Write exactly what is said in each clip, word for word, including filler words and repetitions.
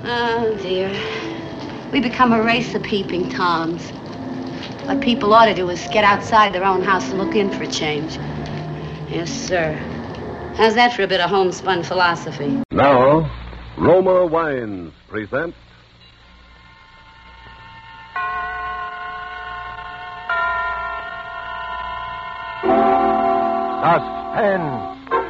Oh, dear. We become a race of peeping Toms. What people ought to do is get outside their own house and look in for a change. Yes, sir. How's that for a bit of homespun philosophy? Now, Roma Wines present Suspense.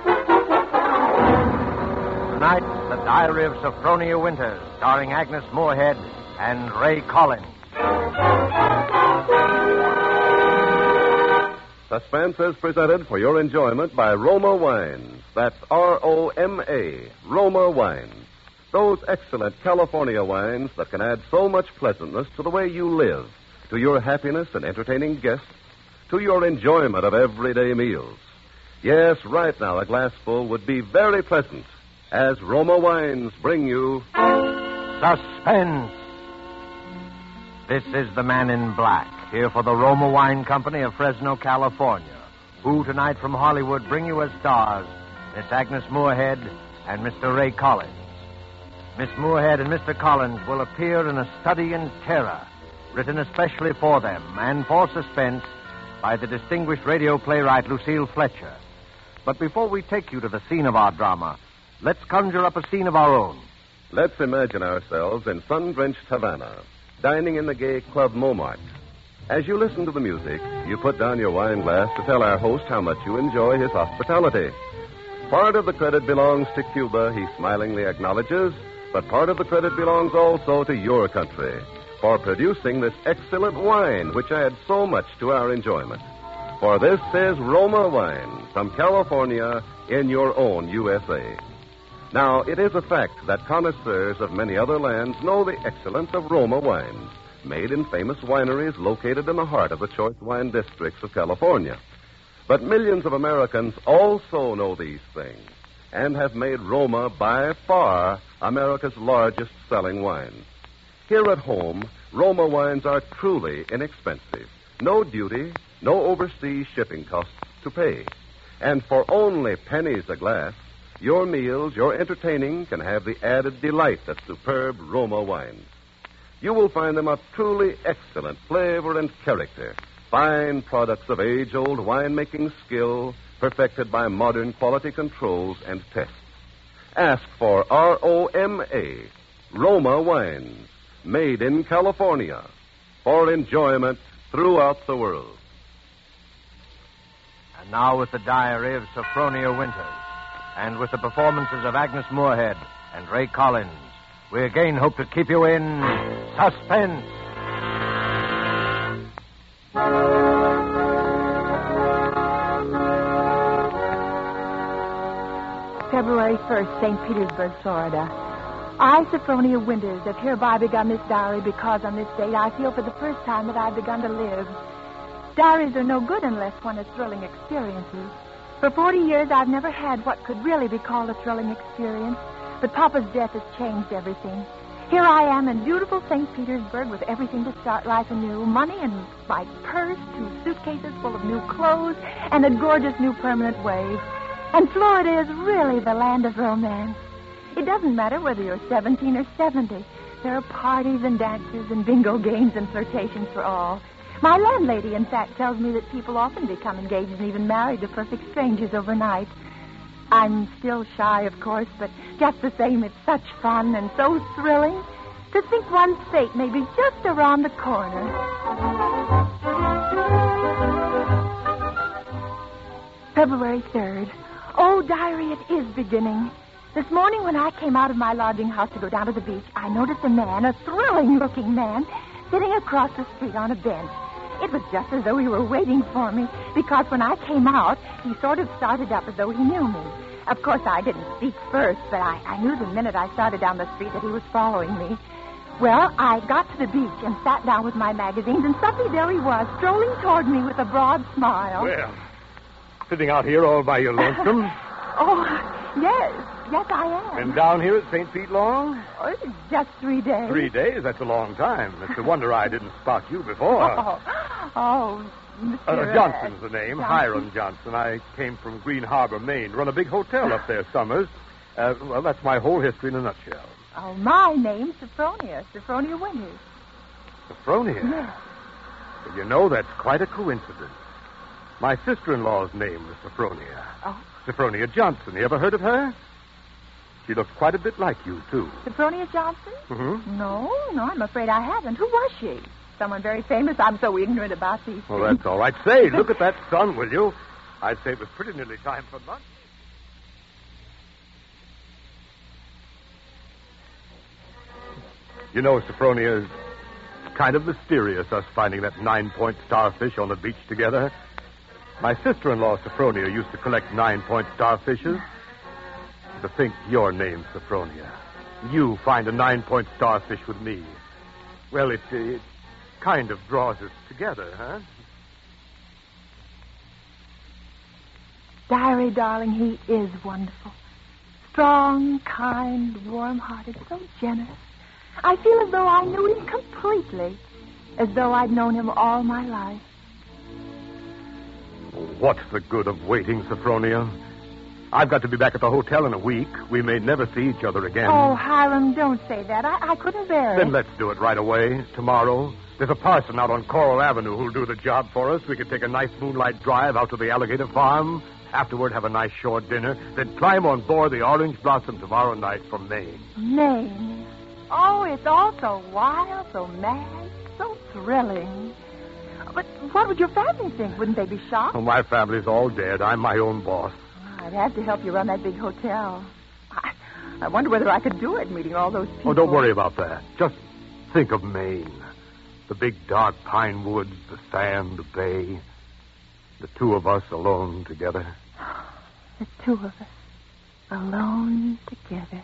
Tonight, The Diary of Sophronia Winters, starring Agnes Moorehead and Ray Collins. Suspense is presented for your enjoyment by Roma Wines. That's R O M A, Roma Wines. Those excellent California wines that can add so much pleasantness to the way you live, to your happiness and entertaining guests, to your enjoyment of everyday meals. Yes, right now a glassful would be very pleasant as Roma Wines bring you Suspense. This is the Man in Black, here for the Roma Wine Company of Fresno, California, who tonight from Hollywood bring you as stars Miss Agnes Moorehead and Mister Ray Collins. Miss Moorehead and Mister Collins will appear in A Study in Terror, written especially for them and for suspense by the distinguished radio playwright Lucille Fletcher. But before we take you to the scene of our drama, let's conjure up a scene of our own. Let's imagine ourselves in sun-drenched Havana, dining in the gay Club Montmartre. As you listen to the music, you put down your wine glass to tell our host how much you enjoy his hospitality. Part of the credit belongs to Cuba, he smilingly acknowledges, but part of the credit belongs also to your country for producing this excellent wine, which adds so much to our enjoyment. For this is Roma Wine from California in your own U S A. Now, it is a fact that connoisseurs of many other lands know the excellence of Roma wines, made in famous wineries located in the heart of the choice wine districts of California. But millions of Americans also know these things and have made Roma by far America's largest selling wine. Here at home, Roma wines are truly inexpensive. No duty, no overseas shipping costs to pay. And for only pennies a glass, your meals, your entertaining can have the added delight of superb Roma wines. You will find them of truly excellent flavor and character, fine products of age-old winemaking skill perfected by modern quality controls and tests. Ask for R O M A, Roma Wines, made in California, for enjoyment throughout the world. And now with the Diary of Sophronia Winters, and with the performances of Agnes Moorehead and Ray Collins, we again hope to keep you in suspense. February first, Saint Petersburg, Florida. I, Sophronia Winters, have hereby begun this diary because on this date I feel for the first time that I've begun to live. Diaries are no good unless one has thrilling experiences. For forty years, I've never had what could really be called a thrilling experience, but Papa's death has changed everything. Here I am in beautiful Saint Petersburg with everything to start life anew, money in my purse, two suitcases full of new clothes, and a gorgeous new permanent wave. And Florida is really the land of romance. It doesn't matter whether you're seventeen or seventy. There are parties and dances and bingo games and flirtations for all. My landlady, in fact, tells me that people often become engaged and even married to perfect strangers overnight. I'm still shy, of course, but just the same, it's such fun and so thrilling to think one's fate may be just around the corner. February third. Oh, diary, it is beginning. This morning when I came out of my lodging house to go down to the beach, I noticed a man, a thrilling-looking man, sitting across the street on a bench. It was just as though he were waiting for me, because when I came out, he sort of started up as though he knew me. Of course, I didn't speak first, but I, I knew the minute I started down the street that he was following me. Well, I got to the beach and sat down with my magazines, and suddenly there he was, strolling toward me with a broad smile. Well, sitting out here all by your lonesome? Oh, yes. Yes, I am. Been down here at Saint Pete long? Oh, just three days. Three days? That's a long time. It's a wonder I didn't spot you before. Oh, oh Mister Uh, Johnson's the name. Johnson. Hiram Johnson. I came from Green Harbor, Maine. Run a big hotel up there summers. Uh, well, that's my whole history in a nutshell. Oh, my name's Sophronia. Sophronia Winters. Sophronia? Yes. Well, you know, that's quite a coincidence. My sister-in-law's name was Sophronia. Oh. Sophronia Johnson. You ever heard of her? She looks quite a bit like you, too. Sophronia Johnson? Mm-hmm. No, no, I'm afraid I haven't. Who was she? Someone very famous? I'm so ignorant about these Well, things. that's all right. Say, look at that sun, will you? I'd say it was pretty nearly time for lunch. You know, Sophronia, it's kind of mysterious, us finding that nine-point starfish on the beach together. My sister-in-law, Sophronia, used to collect nine-point starfishes. To think your name's Sophronia. You find a nine-point starfish with me. Well, it, it kind of draws us together, huh? Diary, darling, he is wonderful. Strong, kind, warm-hearted, so generous. I feel as though I knew him completely, as though I'd known him all my life. What's the good of waiting, Sophronia? I've got to be back at the hotel in a week. We may never see each other again. Oh, Hiram, don't say that. I, I couldn't bear it. Then let's do it right away, tomorrow. There's a parson out on Coral Avenue who'll do the job for us. We could take a nice moonlight drive out to the alligator farm. Afterward, have a nice shore dinner. Then climb on board the Orange Blossom tomorrow night from Maine. Maine. Oh, it's all so wild, so mad, so thrilling. But what would your family think? Wouldn't they be shocked? Oh, my family's all dead. I'm my own boss. I'd have to help you run that big hotel. I, I wonder whether I could do it, meeting all those people. Oh, don't worry about that. Just think of Maine. The big, dark pine woods, the sand, the bay. The two of us alone together. The two of us alone together.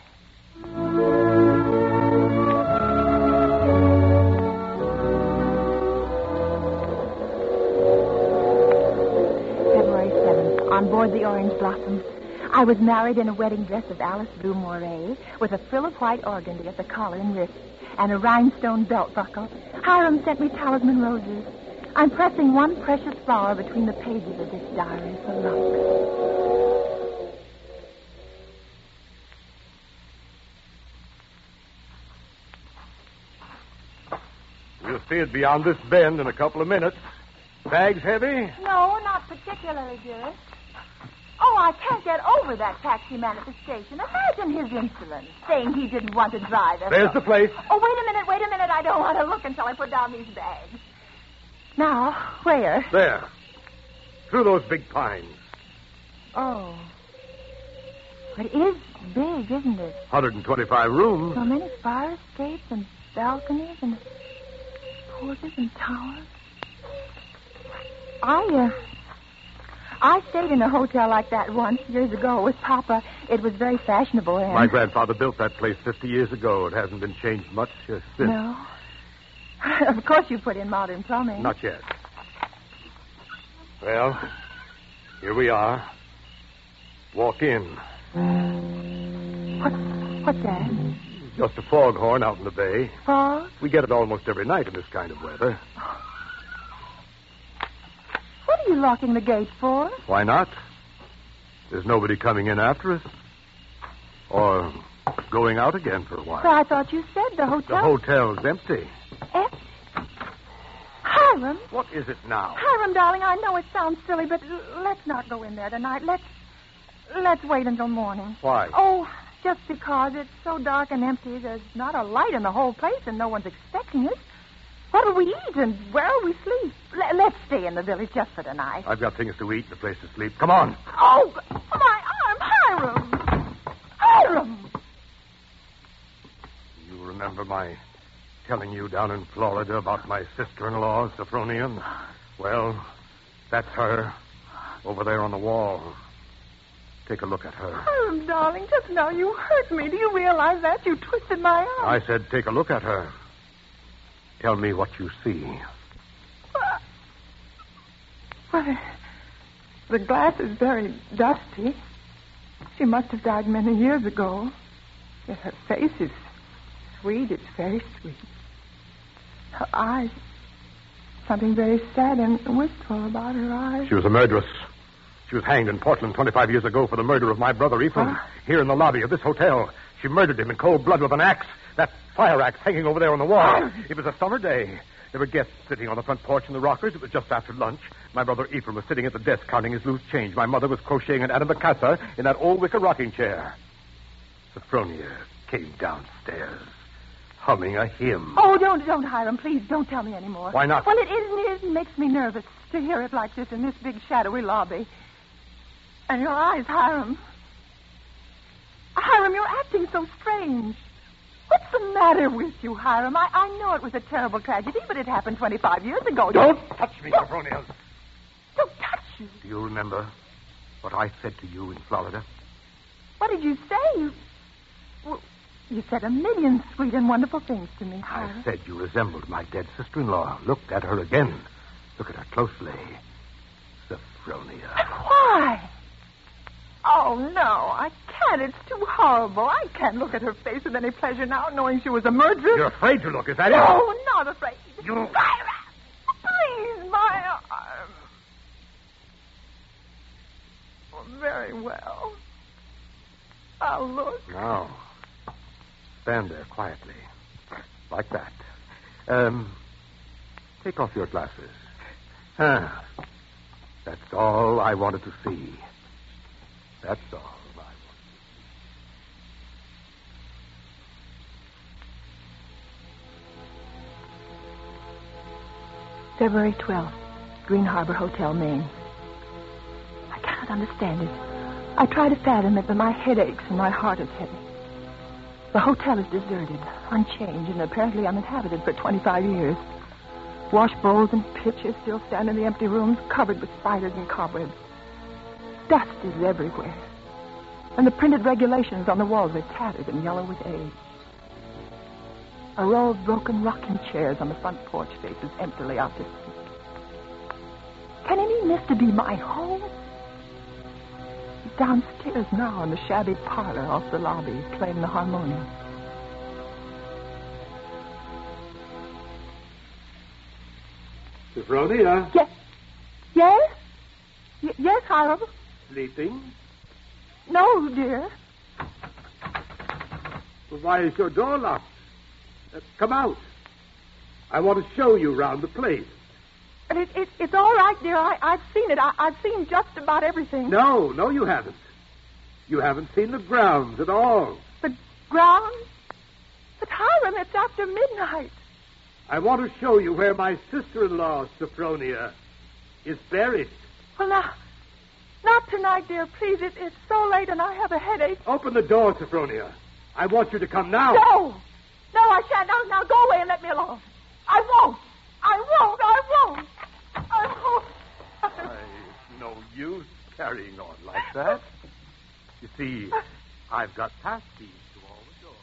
February seventh, on board the Orange Blossom. I was married in a wedding dress of Alice Blue Moray, with a frill of white organdy at the collar and wrist, and a rhinestone belt buckle. Hiram sent me talisman roses. I'm pressing one precious flower between the pages of this diary for luck. We'll see it beyond this bend in a couple of minutes. Bags heavy? No, not particularly, dearest. Oh, I can't get over that taxi man at the station. Imagine his insolence, saying he didn't want to drive us. There's the place. Oh, wait a minute, wait a minute. I don't want to look until I put down these bags. Now, where? There. Through those big pines. Oh. It is big, isn't it? one hundred twenty-five rooms. So many fire escapes and balconies and porches and towers. I, uh... I stayed in a hotel like that once, years ago, with Papa. It was very fashionable and... My grandfather built that place fifty years ago. It hasn't been changed much uh, since. No. Of course you put in modern plumbing. Not yet. Well, here we are. Walk in. What, what's that? Just a foghorn out in the bay. Fog? We get it almost every night in this kind of weather. What are you locking the gate for? Why not? There's nobody coming in after us. Or going out again for a while. But I thought you said the hotel... The hotel's empty. Empty? Hiram? What is it now? Hiram, darling, I know it sounds silly, but l- let's not go in there tonight. Let's... Let's wait until morning. Why? Oh, just because it's so dark and empty. There's not a light in the whole place, and no one's expecting us. What will we eat, and where will we sleep? L- let's stay in the village just for tonight. I've got things to eat and a place to sleep. Come on. Oh, my arm, Hiram! Hiram! You remember my telling you down in Florida about my sister-in-law, Sophronia? Well, that's her, over there on the wall. Take a look at her. Hiram, darling, just now you hurt me. Do you realize that? You twisted my arm. I said take a look at her. Tell me what you see. Well, the glass is very dusty. She must have died many years ago. Yet her face is sweet. It's very sweet. Her eyes, something very sad and wistful about her eyes. She was a murderess. She was hanged in Portland twenty-five years ago for the murder of my brother, Ephraim, Huh? here in the lobby of this hotel. She murdered him in cold blood with an axe. That fire axe hanging over there on the wall. It was a summer day. There were guests sitting on the front porch in the rockers. It was just after lunch. My brother Ephraim was sitting at the desk counting his loose change. My mother was crocheting an antimacassar in that old wicker rocking chair. Sophronia came downstairs, humming a hymn. Oh, don't, don't, Hiram. Please, don't tell me anymore. Why not? Well, it isn't. It makes me nervous to hear it like this in this big, shadowy lobby. And your eyes, Hiram. Hiram, you're acting so strange. What's the matter with you, Hiram? I, I know it was a terrible tragedy, but it happened twenty-five years ago. Don't touch me, Sophronia. Don't touch you. Do you remember what I said to you in Florida? What did you say? You, well, you said a million sweet and wonderful things to me, Hiram. I said you resembled my dead sister-in-law. Look at her again. Look at her closely. Sophronia. Why? Oh, no, I can't. It's too horrible. I can't look at her face with any pleasure now, knowing she was a murderess. You're afraid to look, is that it? No, not afraid. You... Myra! Please, my arm. Oh, very well. I'll look. Now, stand there quietly. Like that. Um, take off your glasses. Ah, that's all I wanted to see. That's all I want. February twelfth, Green Harbor Hotel, Maine. I cannot understand it. I try to fathom it, but my head aches and my heart is heavy. The hotel is deserted, unchanged, and apparently uninhabited for twenty-five years. Wash bowls and pitchers still stand in the empty rooms, covered with spiders and cobwebs. Dust is everywhere. And the printed regulations on the walls are tattered and yellow with age. A row of broken rocking chairs on the front porch faces emptily out to sea. Can it mean this to be my home? Downstairs now in the shabby parlor off the lobby, playing the harmonium. Sophronia? Yes? Yes? Y- yes, Hiram? Sleeping? No, dear. Well, why is your door locked? Uh, come out. I want to show you round the place. But it, it, it's all right, dear. I, I've seen it. I, I've seen just about everything. No, no, you haven't. You haven't seen the grounds at all. The grounds? But, Hiram, it's after midnight. I want to show you where my sister-in-law, Sophronia, is buried. Well, now, not tonight, dear. Please, it, it's so late and I have a headache. Open the door, Sophronia. I want you to come now. No. No, I shan't. Now, now, go away and let me alone. I won't. I won't. I won't. I won't. Why, it's no use carrying on like that. You see, I've got pass keys to all the doors.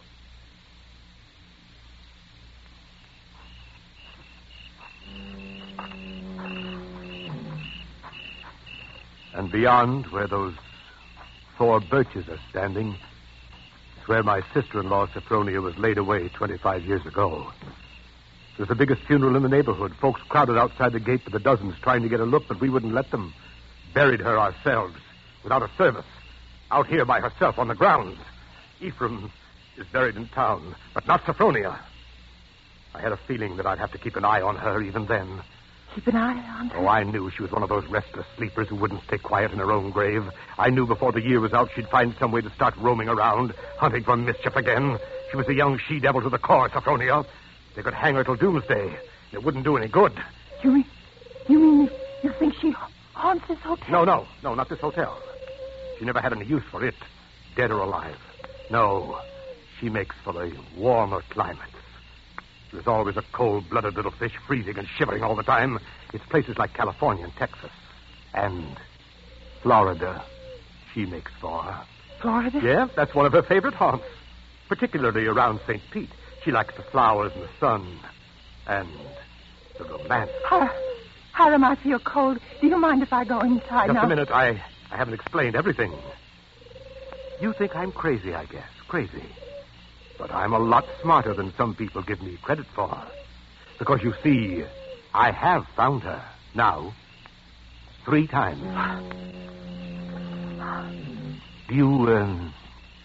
And beyond, where those four birches are standing, is where my sister-in-law, Sophronia, was laid away twenty-five years ago. It was the biggest funeral in the neighborhood. Folks crowded outside the gate by the dozens trying to get a look, but we wouldn't let them. Buried her ourselves, without a service, out here by herself on the grounds. Ephraim is buried in town, but not Sophronia. I had a feeling that I'd have to keep an eye on her even then. Keep an eye on her? Oh, I knew she was one of those restless sleepers who wouldn't stay quiet in her own grave. I knew before the year was out she'd find some way to start roaming around, hunting for mischief again. She was a young she-devil to the core, Sophronia. They could hang her till doomsday. It wouldn't do any good. You mean, you mean you think she haunts this hotel? No, no, no, not this hotel. She never had any use for it, dead or alive. No, she makes for the warmer climates. There's always a cold-blooded little fish freezing and shivering all the time. It's places like California and Texas. And Florida she makes for. Florida? Yeah, that's one of her favorite haunts. Particularly around Saint Pete. She likes the flowers and the sun. And the romance. Har- Hiram, I feel cold. Do you mind if I go inside Just now? a minute. I, I haven't explained everything. You think I'm crazy, I guess. Crazy. But I'm a lot smarter than some people give me credit for. Because, you see, I have found her. Now. Three times. Do you, um,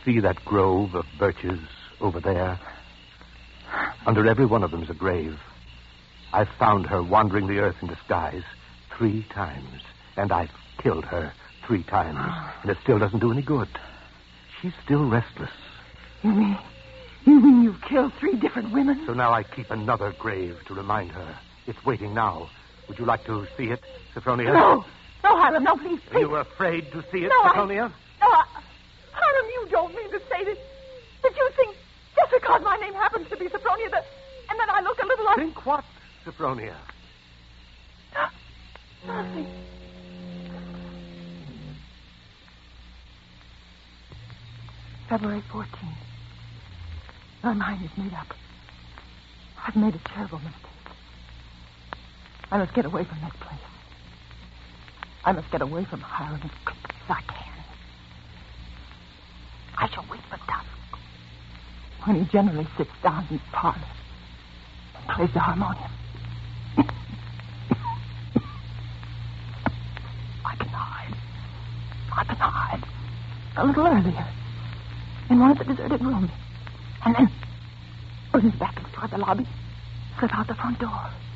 see that grove of birches over there? Under every one of them is a grave. I've found her wandering the earth in disguise three times, and I've killed her three times, and it still doesn't do any good. She's still restless. You mean, you mean you've killed three different women? So now I keep another grave to remind her. It's waiting now. Would you like to see it, Sophronia? No. No, Hiram, no, please, please. Are you afraid to see it, no, Sophronia? I, no, I, Hiram, you don't mean to say that, that you think just because my name happens to be Sophronia that, and that I look a little like... Think what, Sophronia? Nothing. February fourteenth. My mind is made up. I've made a terrible mistake. I must get away from that place. I must get away from Hiram as quickly as I can. I shall wait for dusk, when he generally sits down in his parlor and plays the harmonium. I can hide. I can hide. A little earlier, in one of the deserted rooms. And then, when his back is toward the lobby, slip out the front door.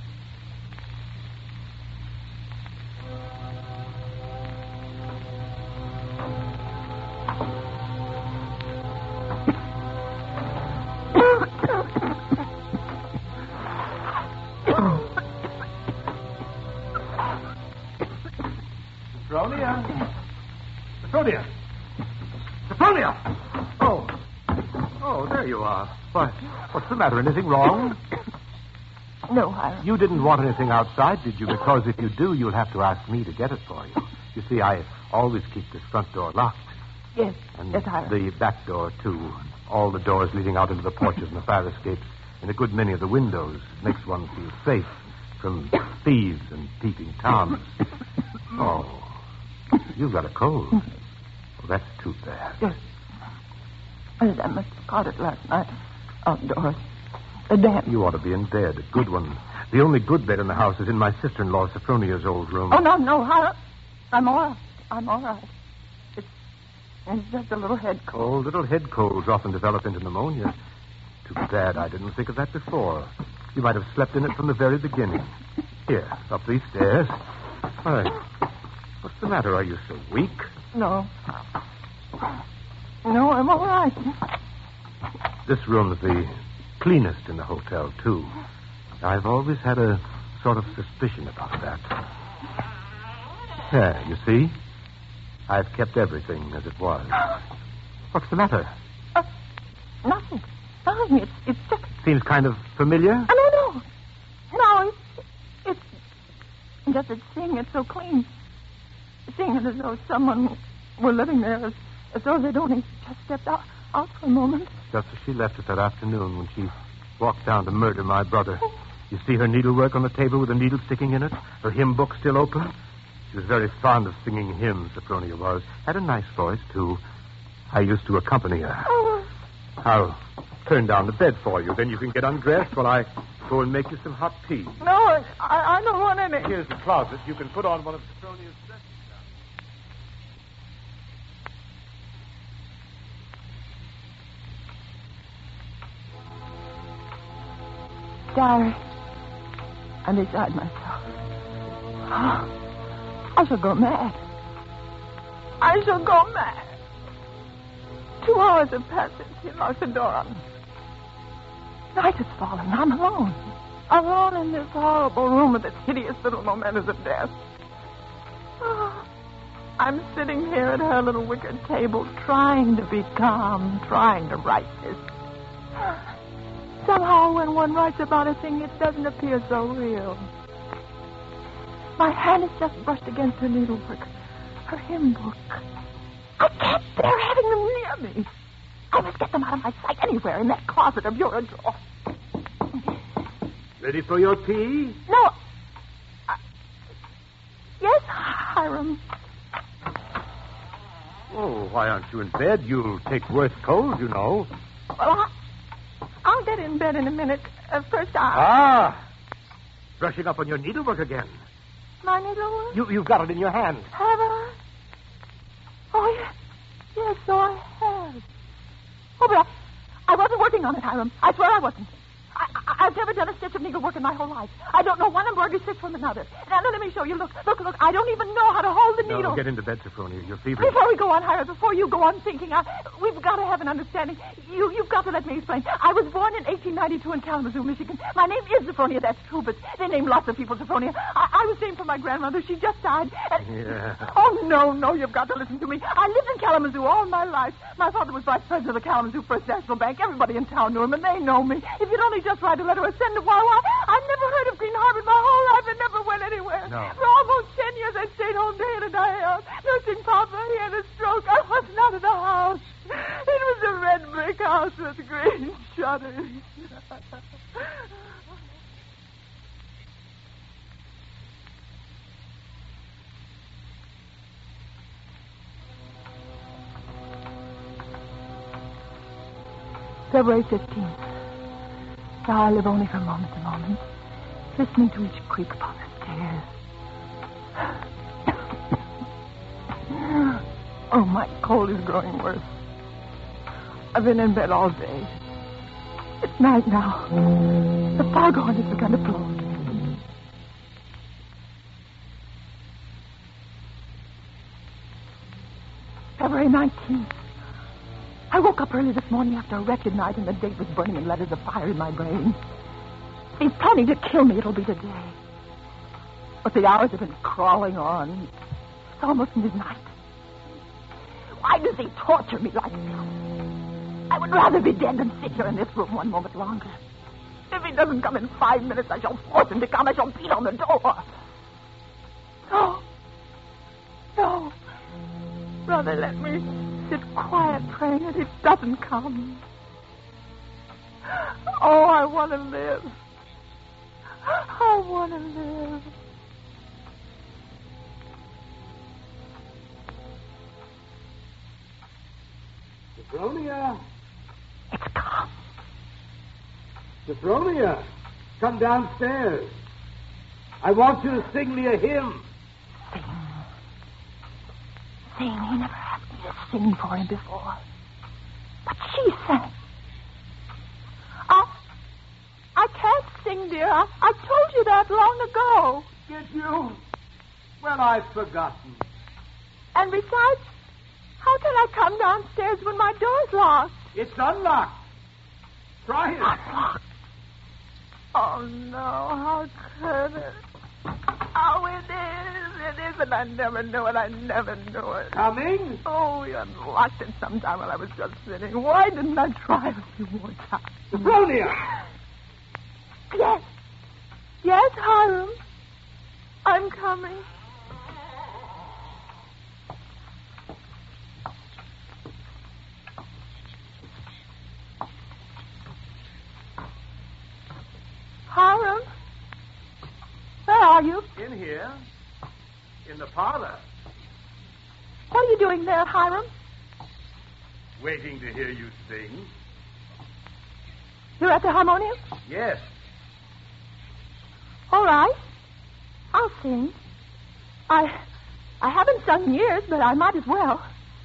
Sophronia. Sophronia. Sophronia! Oh. Oh, there you are. Why, what's the matter? Anything wrong? No, Hiram. You didn't want anything outside, did you? Because if you do, you'll have to ask me to get it for you. You see, I always keep this front door locked. Yes, And yes, Hiram. the back door, too. All the doors leading out into the porches and the fire escapes, and a good many of the windows. Makes one feel safe from thieves and peeping Toms. Oh, you've got a cold. Well, that's too bad. Yes. Yes, I must have caught it last night outdoors. The damp. You ought to be in bed, a good one. The only good bed in the house is in my sister-in-law Sophronia's old room. Oh, no, no, Hiram. I'm all right. I'm all right. It's, it's just a little head cold. Oh, little head colds often develop into pneumonia. Too bad I didn't think of that before. You might have slept in it from the very beginning. Here, up these stairs. Why, what's the matter? Are you so weak? No. No, I'm all right. This room's the cleanest in the hotel, too. I've always had a sort of suspicion about that. There, you see? I've kept everything as it was. What's the matter? Uh, nothing. Nothing. It's, it's just... Seems kind of familiar. Oh, no, no. No, it's... It's just that seeing it so clean. Seeing it as though someone were living there, as, as though they'd only just stepped out, out for a moment. Just as she left us that afternoon when she walked down to murder my brother. You see her needlework on the table with a needle sticking in it? Her hymn book still open? She was very fond of singing hymns, Sophronia was. Had a nice voice, too. I used to accompany her. Oh. I'll turn down the bed for you. Then you can get undressed while I go and make you some hot tea. No, I, I don't want any. Here's the closet. You can put on one of Sophronia's dresses. Diary, I'm beside myself. Oh, I shall go mad. I shall go mad. Two hours have passed since he locked the door on me. Night has fallen. I'm alone. Alone in this horrible room with its hideous little mementos of death. Oh, I'm sitting here at her little wicker table, trying to be calm, trying to write this. Somehow, when one writes about a thing, it doesn't appear so real. My hand is just brushed against her needlework, her hymn book. I can't bear having them near me. I must get them out of my sight anywhere in that closet or bureau drawer. Ready for your tea? No. I... Yes, Hiram. Oh, why aren't you in bed? You'll take worse cold, you know. Well, I... I'll get in bed in a minute. Uh, first, I... Ah! Brushing up on your needlework again. My needlework? You, you've got it in your hand. Have I? Oh, yes. Yes, so I have. Oh, but I, I wasn't working on it, Hiram. I swear I wasn't. I, I, I've never done a stitch of needlework in my whole life. I don't know one embroidery stitch from another. Now, let me show you. Look, look, look. I don't even know how to hold the No, needle. no, get into bed, Sophronia. You're feverish. Before we go on, Hiram, before you go on thinking, I, we've got to have an understanding. You, you've got to let me explain. I was born in eighteen ninety-two in Kalamazoo, Michigan. My name is Sophronia, that's true, but they name lots of people Sophronia. I, I was named for my grandmother. She just died. And... Yeah. Oh, no, no, you've got to listen to me. I lived in Kalamazoo all my life. My father was vice president of the Kalamazoo First National Bank. Everybody in town knew him, and they know me. If you'd only just write a letter or send a wire, I've never heard of Green Harbor my whole life. It never went anywhere. No. For almost ten years, I stayed home day in and day out, nursing Papa. He had a stroke. I wasn't out of the house. It was a red brick house with green shutters. February fifteenth. Now I live only from moment to moment, listening to each creak upon the stairs. Oh, my cold is growing worse. I've been in bed all day. It's night now. The foghorn has begun to blow again. February nineteenth. I woke up early this morning after a wretched night, and the date was burning in letters of fire in my brain. If he's planning to kill me, it'll be today. But the hours have been crawling on. It's almost midnight. Why does he torture me like this? I would rather be dead than sit here in this room one moment longer. If he doesn't come in five minutes, I shall force him to come. I shall beat on the door. No. No. Brother, let me sit quiet praying that he doesn't come. Oh, I want to live. I want to live. Sophronia. It's come. Sophronia, come downstairs. I want you to sing me a hymn. Sing. Sing. He never asked me to sing for him before. But she sang. I, I can't sing, dear. I, I told you that long ago. Did you? Well, I've forgotten. And besides, how can I come downstairs when my door's locked? It's unlocked. Try it. Unlocked? Oh, no. How could it? Oh, it is. It is, and I never knew it. I never knew it. Coming? Oh, you unlocked it sometime while I was just sitting. Why didn't I try a few more times? Sophronia! Yes. Yes, Hiram. I'm coming. Hiram? Where are you? In here. In the parlor. What are you doing there, Hiram? Waiting to hear you sing. You're at the harmonium? Yes. All right. I'll sing. I I haven't sung in years, but I might as well.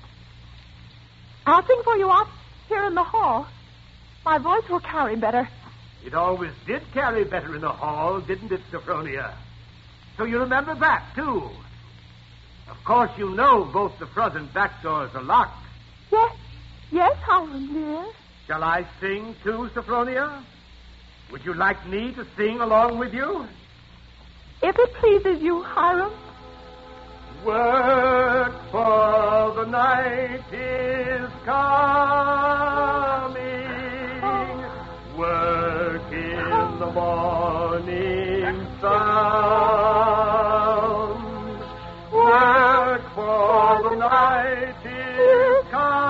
I'll sing for you out here in the hall. My voice will carry better. It always did carry better in the hall, didn't it, Sophronia? So you remember that, too. Of course, you know both the front and back doors are locked. Yes. Yes, Hiram, dear. Shall I sing, too, Sophronia? Would you like me to sing along with you? If it pleases you, Hiram. Work, for the night is coming. Work in the morning sun. Work, for the night is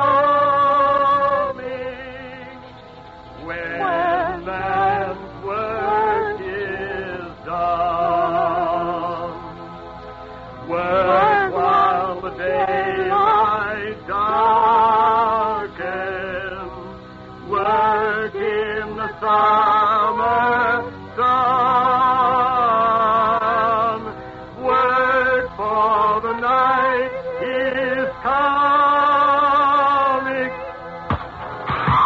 coming. When man's work is done. Work while the daylight darkens. Work in the summer sun. Work, for the night is coming.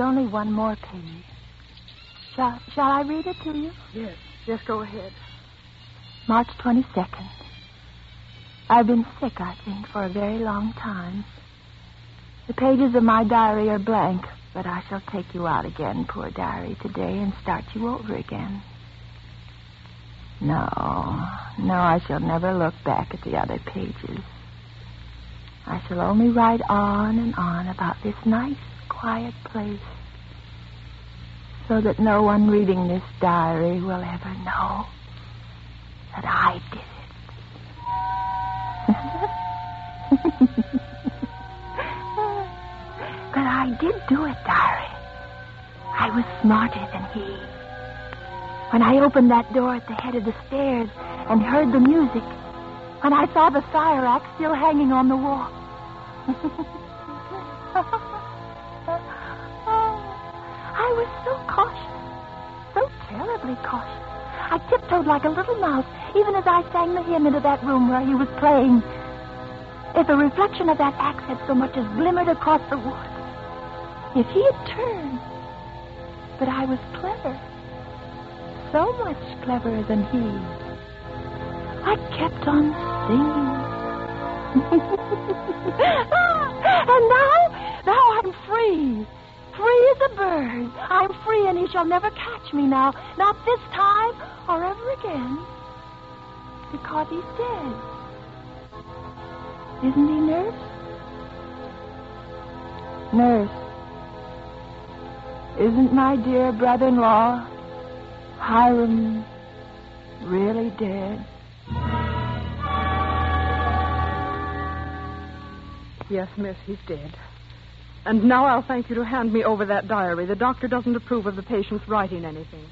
only one more page. Shall, shall I read it to you? Yes, yes, go ahead. March twenty-second. I've been sick, I think, for a very long time. The pages of my diary are blank, but I shall take you out again, poor diary, today and start you over again. No, no, I shall never look back at the other pages. I shall only write on and on about this nice, quiet place, so that no one reading this diary will ever know that I did it. But I did do it, diary. I was smarter than he. When I opened that door at the head of the stairs and heard the music, when I saw the fire axe still hanging on the wall. I was so cautious, so terribly cautious. I tiptoed like a little mouse, even as I sang the hymn into that room where he was playing. If a reflection of that axe had so much as glimmered across the wood, if he had turned. But I was clever, so much cleverer than he. I kept on singing. And now, now I'm free. Free as a bird. I'm free, and he shall never catch me now. Not this time or ever again. Because he's dead. Isn't he, Nurse? Nurse. Isn't my dear brother-in-law, Hiram, really dead? Yes, miss, he's dead. And now I'll thank you to hand me over that diary. The doctor doesn't approve of the patient's writing anything.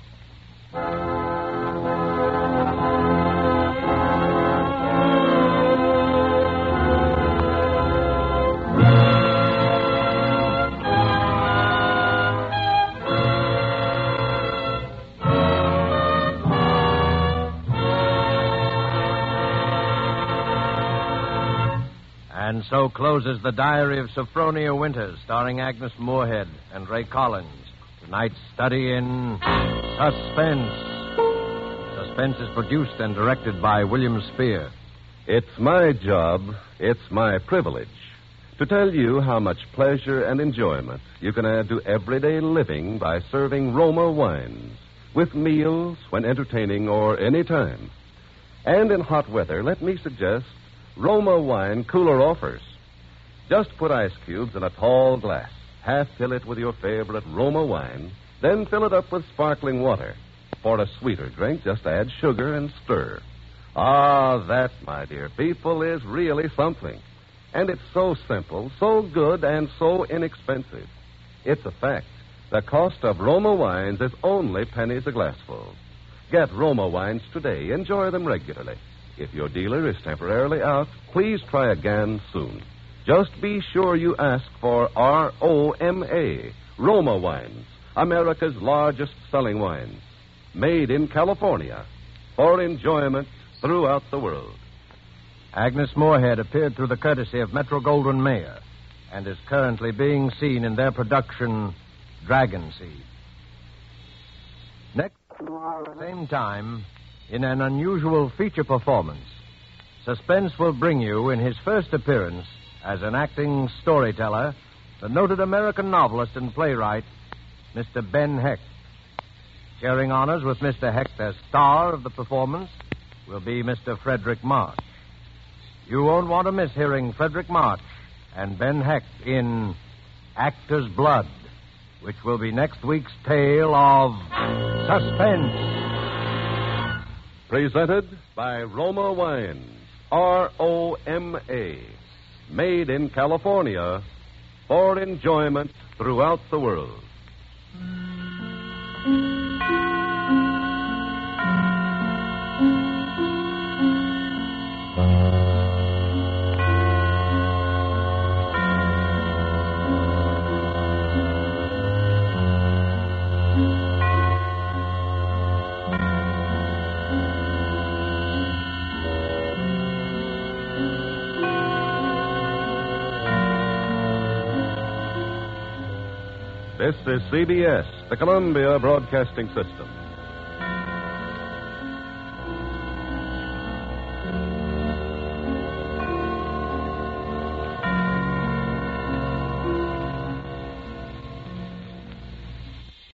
And so closes The Diary of Sophronia Winters, starring Agnes Moorehead and Ray Collins. Tonight's study in Suspense. Suspense is produced and directed by William Spear. It's my job, it's my privilege, to tell you how much pleasure and enjoyment you can add to everyday living by serving Roma wines with meals, when entertaining, or any time. And in hot weather, let me suggest Roma wine cooler offers. Just put ice cubes in a tall glass. Half fill it with your favorite Roma wine, then fill it up with sparkling water. For a sweeter drink, just add sugar and stir. Ah, that, my dear people, is really something. And it's so simple, so good, and so inexpensive. It's a fact. The cost of Roma wines is only pennies a glassful. Get Roma wines today. Enjoy them regularly. If your dealer is temporarily out, please try again soon. Just be sure you ask for R O M A, Roma Wines, America's largest selling wines. Made in California for enjoyment throughout the world. Agnes Moorehead appeared through the courtesy of Metro-Goldwyn-Mayer and is currently being seen in their production, Dragon Seed. Next, same time, in an unusual feature performance, Suspense will bring you, in his first appearance as an acting storyteller, the noted American novelist and playwright, Mister Ben Hecht. Sharing honors with Mister Hecht as star of the performance will be Mister Frederick March. You won't want to miss hearing Frederick March and Ben Hecht in Actor's Blood, which will be next week's tale of Suspense. Presented by Roma Wines, R O M A. Made in California for enjoyment throughout the world. This is C B S, the Columbia Broadcasting System.